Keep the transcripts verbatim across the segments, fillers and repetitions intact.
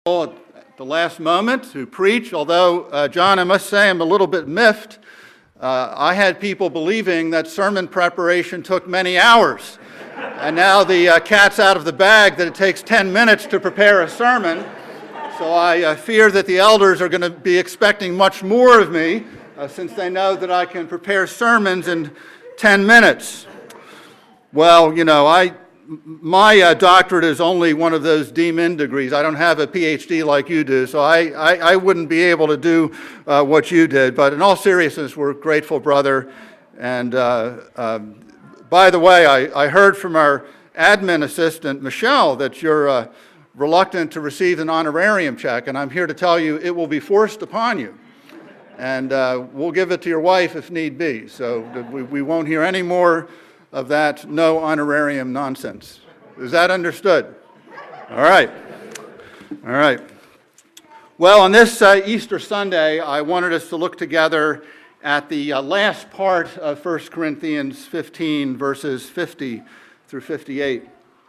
At the last moment to preach, although, uh, John, I must say I'm a little bit miffed. Uh, I had people believing that sermon preparation took many hours, and now the uh, cat's out of the bag that it takes ten minutes to prepare a sermon. So I uh, fear that the elders are going to be expecting much more of me, uh, since they know that I can prepare sermons in ten minutes. Well, you know, I my uh, doctorate is only one of those D Min degrees. I don't have a P H D like you do, so I, I, I wouldn't be able to do uh, what you did. But in all seriousness, we're grateful, brother. And uh, uh, by the way, I, I heard from our admin assistant, Michelle, that you're uh, reluctant to receive an honorarium check, and I'm here to tell you it will be forced upon you. And uh, we'll give it to your wife if need be. So we, we won't hear any more of that no honorarium nonsense. Is that understood? All right. All right. Well, on this uh, Easter Sunday, I wanted us to look together at the uh, last part of First Corinthians fifteen, verses fifty through fifty-eight.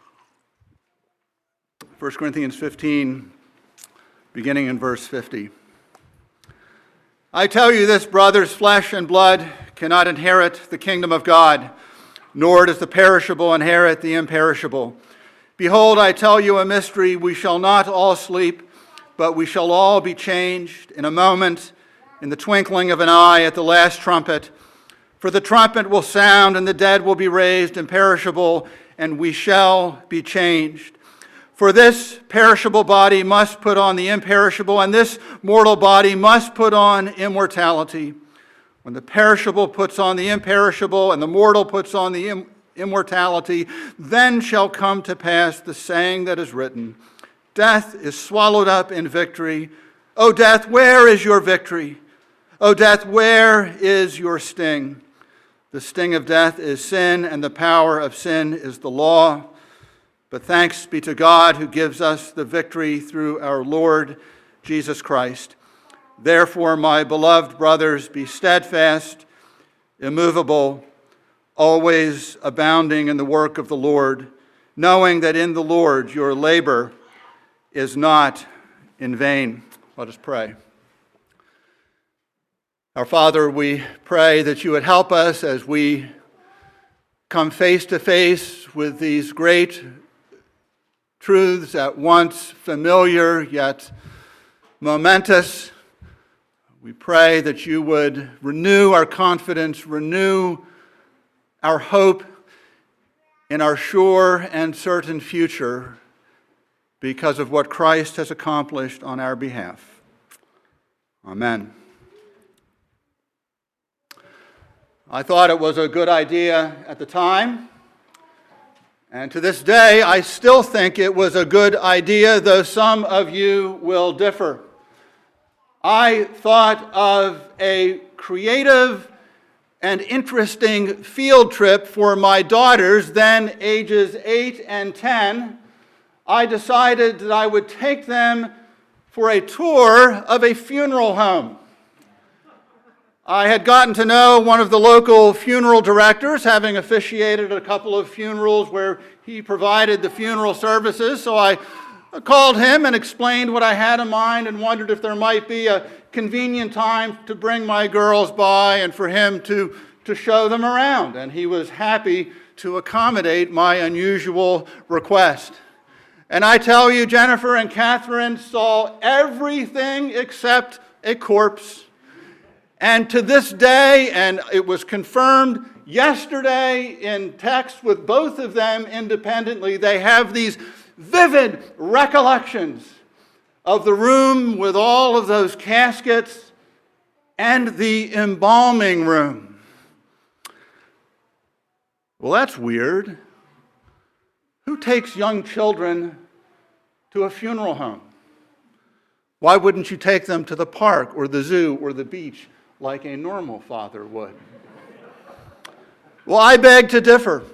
First Corinthians fifteen, beginning in verse fifty. I tell you this, brothers, flesh and blood cannot inherit the kingdom of God, nor does the perishable inherit the imperishable. Behold, I tell you a mystery. We shall not all sleep, but we shall all be changed in a moment, in the twinkling of an eye, at the last trumpet. For the trumpet will sound, and the dead will be raised imperishable, and we shall be changed. For this perishable body must put on the imperishable, and this mortal body must put on immortality. When the perishable puts on the imperishable and the mortal puts on the im- immortality, then shall come to pass the saying that is written, death is swallowed up in victory. O death, where is your victory? O death, where is your sting? The sting of death is sin, and the power of sin is the law. But thanks be to God who gives us the victory through our Lord Jesus Christ. Therefore, my beloved brothers, be steadfast, immovable, always abounding in the work of the Lord, knowing that in the Lord your labor is not in vain. Let us pray. Our Father, we pray that you would help us as we come face to face with these great truths, at once familiar yet momentous. We pray that you would renew our confidence, renew our hope in our sure and certain future because of what Christ has accomplished on our behalf. Amen. I thought it was a good idea at the time, and to this day I still think it was a good idea, though some of you will differ. I thought of a creative and interesting field trip for my daughters, then ages eight and ten. I decided that I would take them for a tour of a funeral home. I had gotten to know one of the local funeral directors, having officiated a couple of funerals where he provided the funeral services, so I I called him and explained what I had in mind and wondered if there might be a convenient time to bring my girls by and for him to, to show them around. And he was happy to accommodate my unusual request. And I tell you, Jennifer and Catherine saw everything except a corpse. And to this day, and it was confirmed yesterday in text with both of them independently, they have these vivid recollections of the room with all of those caskets and the embalming room. Well, that's weird. Who takes young children to a funeral home? Why wouldn't you take them to the park or the zoo or the beach like a normal father would? Well, I beg to differ.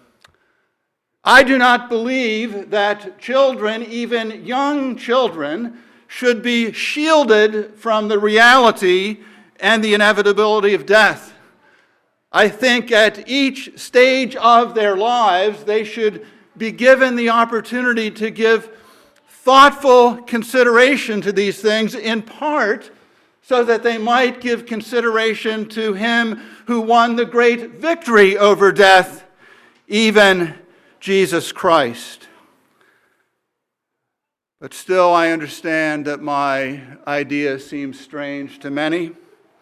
I do not believe that children, even young children, should be shielded from the reality and the inevitability of death. I think at each stage of their lives, they should be given the opportunity to give thoughtful consideration to these things, in part so that they might give consideration to him who won the great victory over death, even Jesus Christ. But still, I understand that my idea seems strange to many.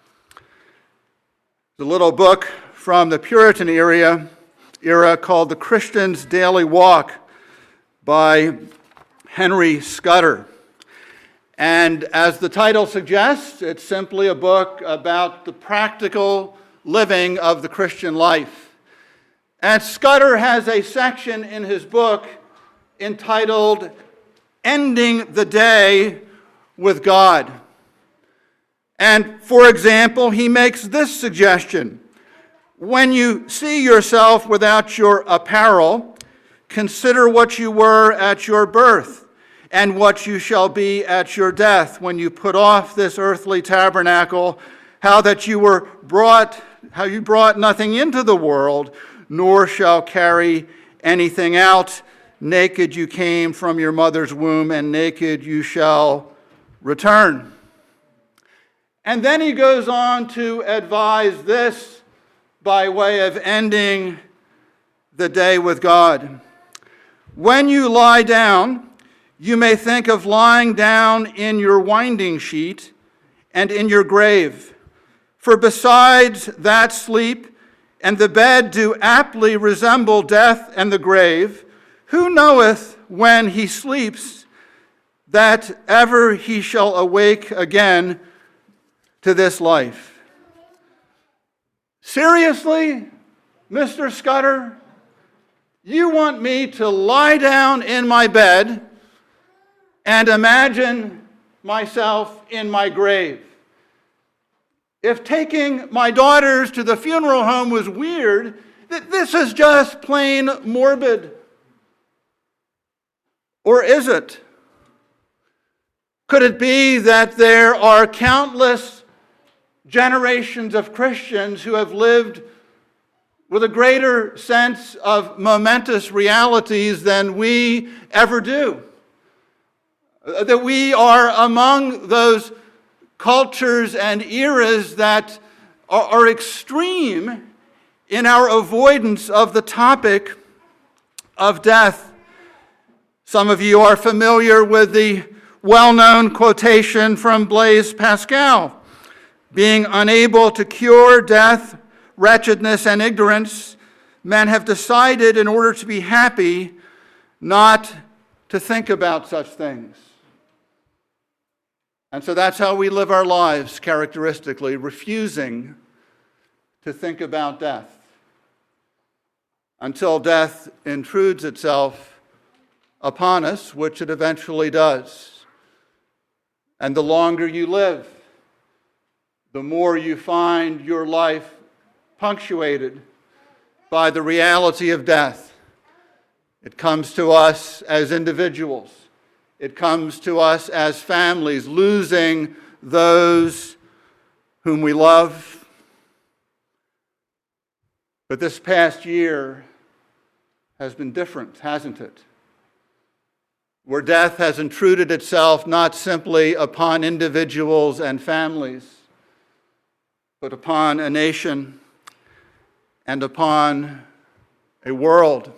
The little book from the Puritan era, era called The Christian's Daily Walk by Henry Scudder. And as the title suggests, it's simply a book about the practical living of the Christian life. And Scudder has a section in his book entitled Ending the Day with God. And for example, he makes this suggestion: when you see yourself without your apparel, consider what you were at your birth and what you shall be at your death when you put off this earthly tabernacle, how that you were brought, how you brought nothing into the world, nor shall carry anything out. Naked you came from your mother's womb, and naked you shall return. And then he goes on to advise this by way of ending the day with God. When you lie down, you may think of lying down in your winding sheet and in your grave. For besides that sleep and the bed do aptly resemble death and the grave, who knoweth when he sleeps that ever he shall awake again to this life? Seriously, Mister Scudder? You want me to lie down in my bed and imagine myself in my grave? If taking my daughters to the funeral home was weird, this is just plain morbid. Or is it? Could it be that there are countless generations of Christians who have lived with a greater sense of momentous realities than we ever do? That we are among those cultures and eras that are, are extreme in our avoidance of the topic of death. Some of you are familiar with the well-known quotation from Blaise Pascal: being unable to cure death, wretchedness, and ignorance, men have decided, in order to be happy, not to think about such things. And so that's how we live our lives, characteristically, refusing to think about death until death intrudes itself upon us, which it eventually does. And the longer you live, the more you find your life punctuated by the reality of death. It comes to us as individuals. It comes to us as families, losing those whom we love. But this past year has been different, hasn't it? Where death has intruded itself not simply upon individuals and families, but upon a nation and upon a world.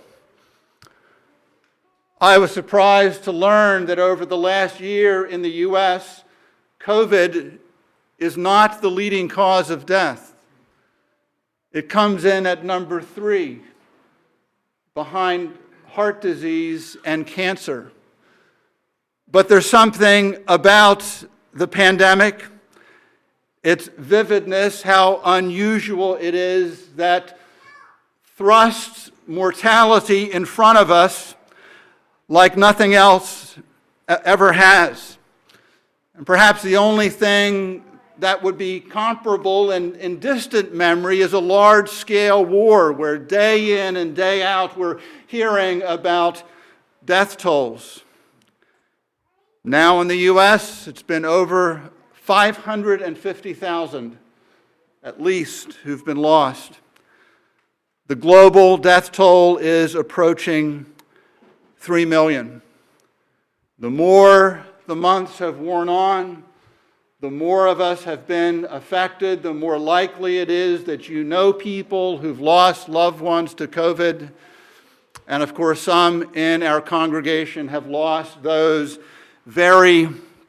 I was surprised to learn that over the last year in the U S, COVID is not the leading cause of death. It comes in at number three, behind heart disease and cancer. But there's something about the pandemic, its vividness, how unusual it is, that thrusts mortality in front of us like nothing else ever has. And perhaps the only thing that would be comparable in, in distant memory is a large-scale war where day in and day out we're hearing about death tolls. Now in the U S, it's been over five hundred fifty thousand, at least, who've been lost. The global death toll is approaching three million. The more the months have worn on, the more of us have been affected, the more likely it is that you know people who've lost loved ones to COVID. And of course, some in our congregation have lost those very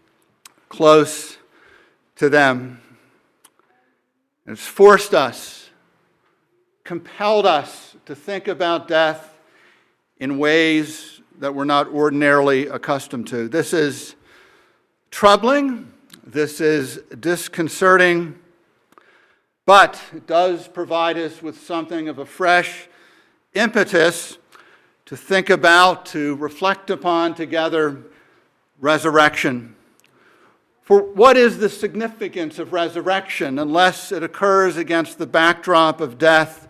close to them. It's forced us, compelled us to think about death in ways that we're not ordinarily accustomed to. This is troubling. This is disconcerting, but it does provide us with something of a fresh impetus to think about, to reflect upon together resurrection. For what is the significance of resurrection unless it occurs against the backdrop of death?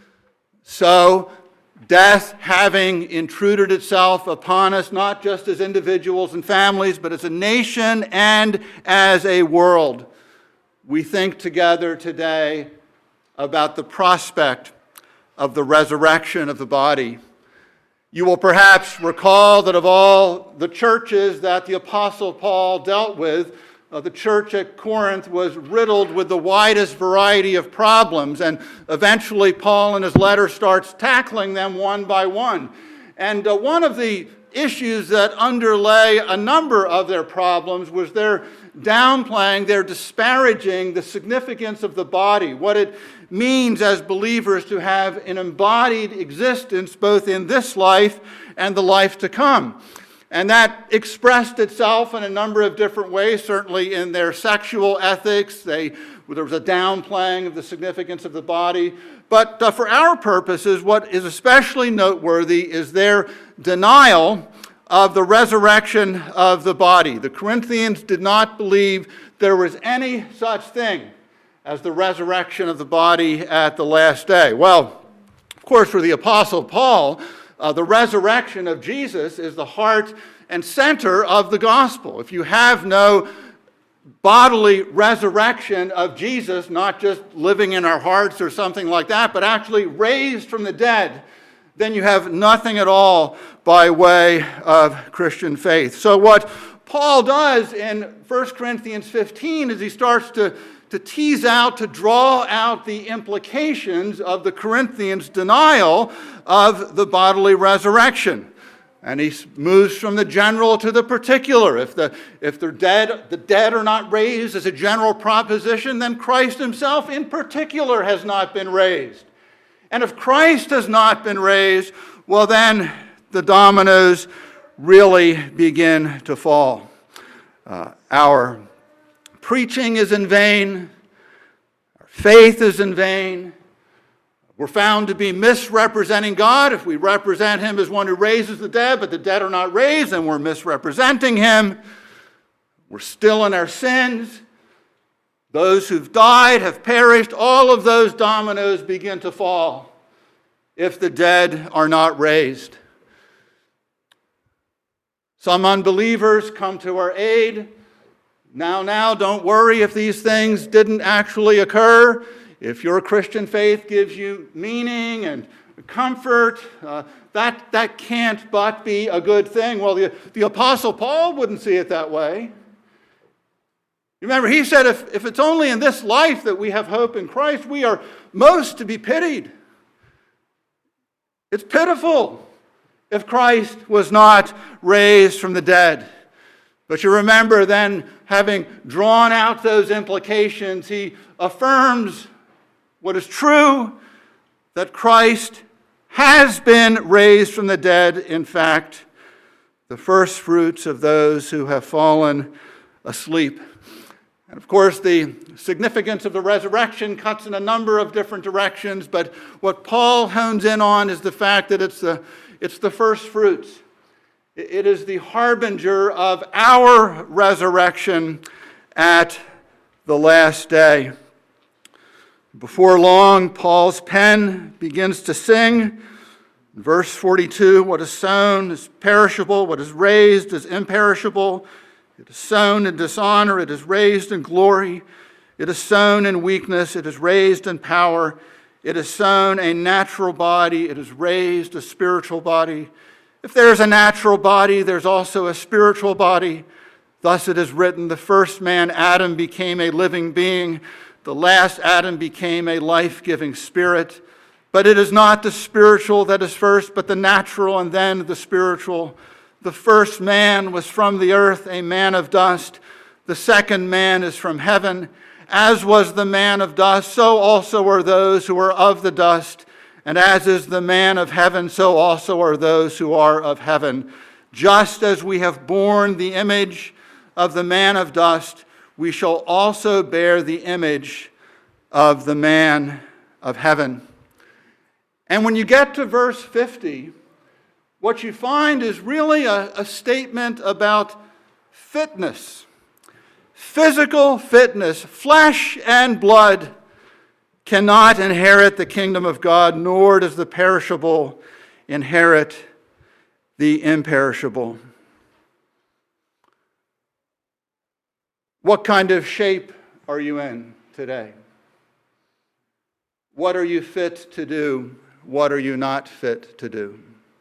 So, death having intruded itself upon us, not just as individuals and families, but as a nation and as a world, we think together today about the prospect of the resurrection of the body. You will perhaps recall that of all the churches that the Apostle Paul dealt with, Uh, the church at Corinth was riddled with the widest variety of problems, and eventually Paul in his letter starts tackling them one by one. And uh, one of the issues that underlay a number of their problems was their downplaying, their disparaging the significance of the body, what it means as believers to have an embodied existence both in this life and the life to come. And that expressed itself in a number of different ways, certainly in their sexual ethics. They, there was a downplaying of the significance of the body. But uh, for our purposes, what is especially noteworthy is their denial of the resurrection of the body. The Corinthians did not believe there was any such thing as the resurrection of the body at the last day. Well, of course, for the Apostle Paul, Uh, the resurrection of Jesus is the heart and center of the gospel. If you have no bodily resurrection of Jesus, not just living in our hearts or something like that, but actually raised from the dead, then you have nothing at all by way of Christian faith. So what Paul does in First Corinthians fifteen is he starts to to tease out, to draw out the implications of the Corinthians' denial of the bodily resurrection. And he moves from the general to the particular. If the if the dead the dead are not raised as a general proposition, then Christ himself in particular has not been raised. And if Christ has not been raised, well then the dominoes really begin to fall. Uh, our preaching is in vain. Our faith is in vain. We're found to be misrepresenting God if we represent him as one who raises the dead, but the dead are not raised, and we're misrepresenting him. We're still in our sins. Those who've died have perished. All of those dominoes begin to fall if the dead are not raised. Some unbelievers come to our aid. Now, now, don't worry if these things didn't actually occur. If your Christian faith gives you meaning and comfort, uh, that, that can't but be a good thing. Well, the, the Apostle Paul wouldn't see it that way. Remember, he said, if, if it's only in this life that we have hope in Christ, we are most to be pitied. It's pitiful if Christ was not raised from the dead. But you remember then, having drawn out those implications, he affirms what is true, that Christ has been raised from the dead, in fact, the first fruits of those who have fallen asleep. And of course, the significance of the resurrection cuts in a number of different directions, but what Paul hones in on is the fact that it's the, it's the first fruits. It is the harbinger of our resurrection at the last day. Before long, Paul's pen begins to sing. Verse forty-two, what is sown is perishable, what is raised is imperishable. It is sown in dishonor, it is raised in glory. It is sown in weakness, it is raised in power. It is sown a natural body, it is raised a spiritual body. If there is a natural body, there's also a spiritual body. Thus it is written, the first man, Adam, became a living being. The last Adam became a life-giving spirit. But it is not the spiritual that is first, but the natural, and then the spiritual. The first man was from the earth, a man of dust. The second man is from heaven. As was the man of dust, so also are those who are of the dust. And as is the man of heaven, so also are those who are of heaven. Just as we have borne the image of the man of dust, we shall also bear the image of the man of heaven. And when you get to verse fifty, what you find is really a, a statement about fitness. Physical fitness. Flesh and blood cannot inherit the kingdom of God, nor does the perishable inherit the imperishable. What kind of shape are you in today? What are you fit to do? What are you not fit to do?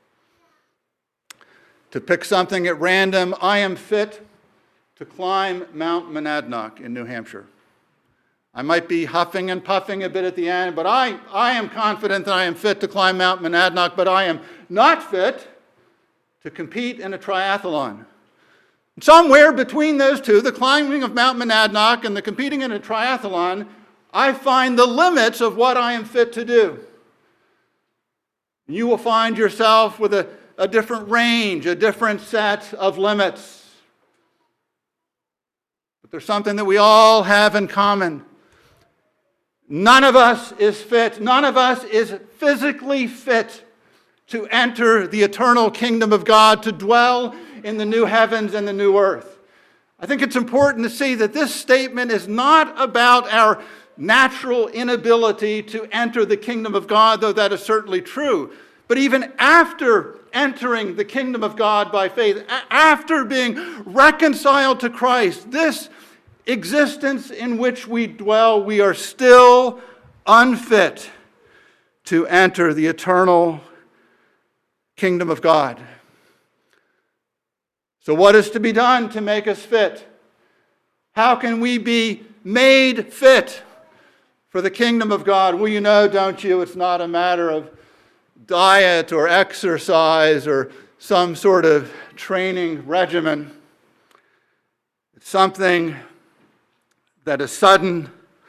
To pick something at random, I am fit to climb Mount Monadnock in New Hampshire. I might be huffing and puffing a bit at the end, but I, I am confident that I am fit to climb Mount Monadnock, but I am not fit to compete in a triathlon. Somewhere between those two, the climbing of Mount Monadnock and the competing in a triathlon, I find the limits of what I am fit to do. You will find yourself with a, a different range, a different set of limits. But there's something that we all have in common. None of us is fit, none of us is physically fit to enter the eternal kingdom of God, to dwell in the new heavens and the new earth. I think it's important to see that this statement is not about our natural inability to enter the kingdom of God, though that is certainly true. But even after entering the kingdom of God by faith, after being reconciled to Christ, this existence in which we dwell, we are still unfit to enter the eternal kingdom of God. So what is to be done to make us fit? How can we be made fit for the kingdom of God? Well, you know, don't you, it's not a matter of diet or exercise or some sort of training regimen. It's something that is sudden,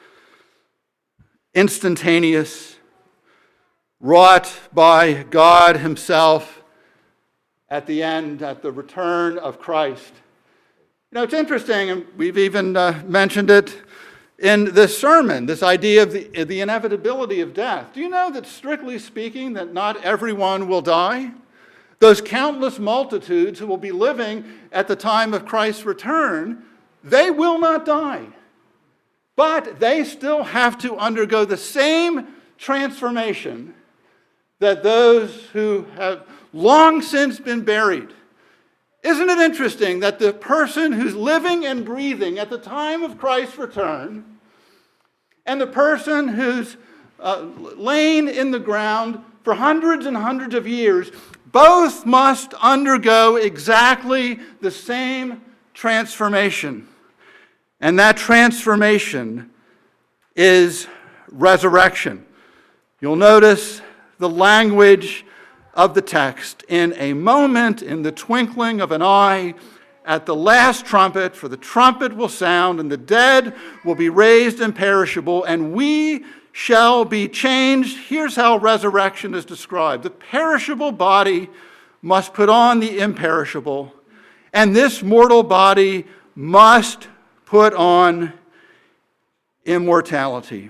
instantaneous, wrought by God Himself at the end, at the return of Christ. You know, it's interesting, and we've even uh, mentioned it in this sermon, this idea of the, the inevitability of death. Do you know that, strictly speaking, that not everyone will die? Those countless multitudes who will be living at the time of Christ's return, they will not die. But they still have to undergo the same transformation that those who have long since been buried. Isn't it interesting that the person who's living and breathing at the time of Christ's return and the person who's uh, lain in the ground for hundreds and hundreds of years, both must undergo exactly the same transformation. And that transformation is resurrection. You'll notice the language of the text. In a moment, in the twinkling of an eye, at the last trumpet, for the trumpet will sound, and the dead will be raised imperishable, and we shall be changed. Here's how resurrection is described. The perishable body must put on the imperishable, and this mortal body must put on immortality.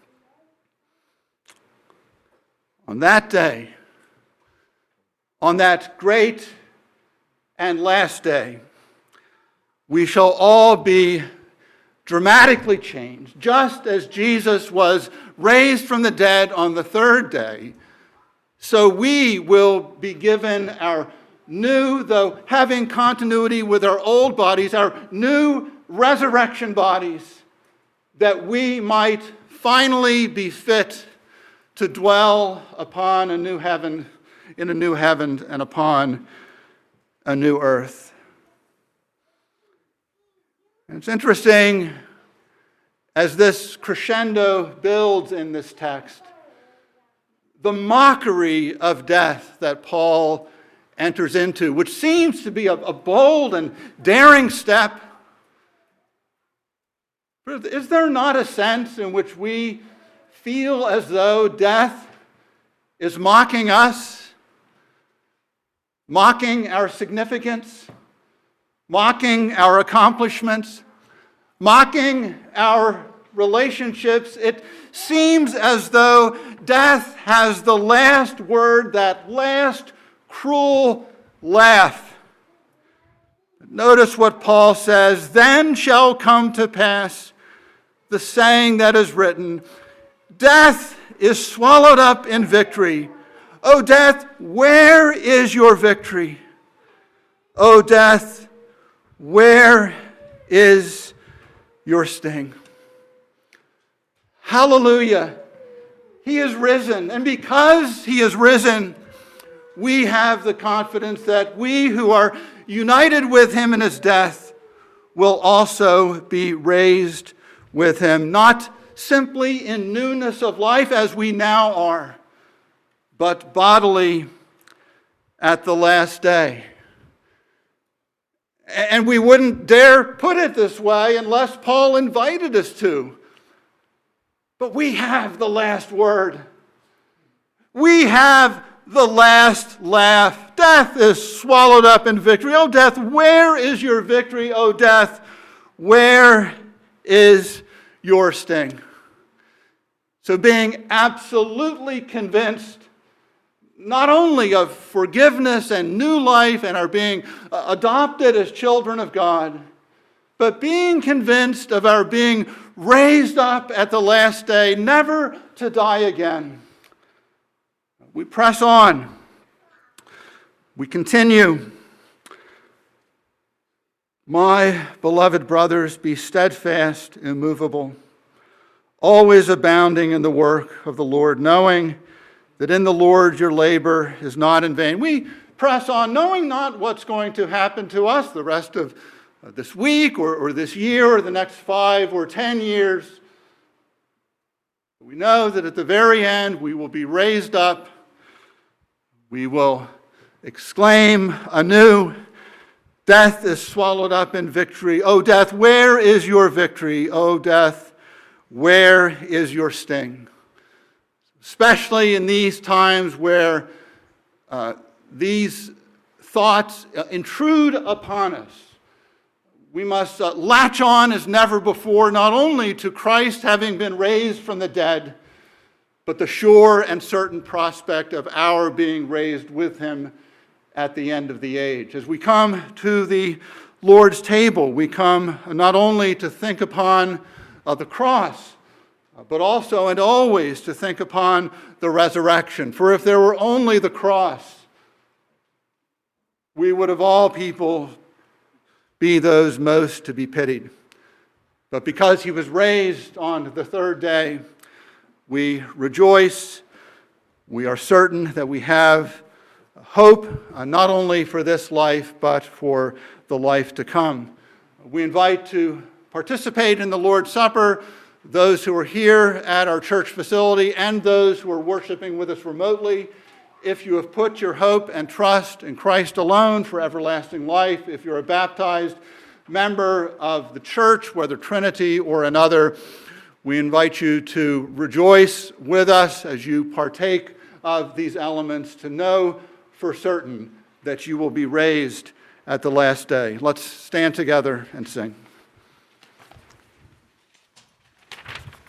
On that day, on that great and last day, we shall all be dramatically changed. Just as Jesus was raised from the dead on the third day, so we will be given our new, though having continuity with our old bodies, our new resurrection bodies, that we might finally be fit to dwell upon a new heaven in a new heaven and upon a new earth. And it's interesting, as this crescendo builds in this text, the mockery of death that Paul enters into, which seems to be a, a bold and daring step. Is there not a sense in which we feel as though death is mocking us, mocking our significance, mocking our accomplishments, mocking our relationships? It seems as though death has the last word, that last cruel laugh. Notice what Paul says, "Then shall come to pass the saying that is written, death is swallowed up in victory. O death, where is your victory? O death, where is your sting?" Hallelujah. He is risen. And because he is risen, we have the confidence that we who are united with him in his death will also be raised with him, not simply in newness of life as we now are, but bodily at the last day. And we wouldn't dare put it this way unless Paul invited us to. But we have the last word. We have the last laugh. Death is swallowed up in victory. Oh, death, where is your victory? Oh, death, where is your sting? So being absolutely convinced not only of forgiveness and new life and our being adopted as children of God, but being convinced of our being raised up at the last day, never to die again. We press on. We continue. My beloved brothers, be steadfast, immovable, always abounding in the work of the Lord, knowing that in the Lord your labor is not in vain. We press on, knowing not what's going to happen to us the rest of this week or, or this year or the next five or ten years. We know that at the very end we will be raised up. We will exclaim anew, death is swallowed up in victory. O death, where is your victory? O death, where is your sting? Especially in these times where uh, these thoughts intrude upon us. We must uh, latch on as never before, not only to Christ having been raised from the dead, but the sure and certain prospect of our being raised with him at the end of the age. As we come to the Lord's table, we come not only to think upon uh, the cross, uh, but also and always to think upon the resurrection. For if there were only the cross, we would of all people be those most to be pitied. But because he was raised on the third day, we rejoice. We are certain that we have hope, uh, not only for this life, but for the life to come. We invite to participate in the Lord's Supper those who are here at our church facility and those who are worshiping with us remotely. If you have put your hope and trust in Christ alone for everlasting life, if you're a baptized member of the church, whether Trinity or another, we invite you to rejoice with us as you partake of these elements, to know for certain that you will be raised at the last day. Let's stand together and sing.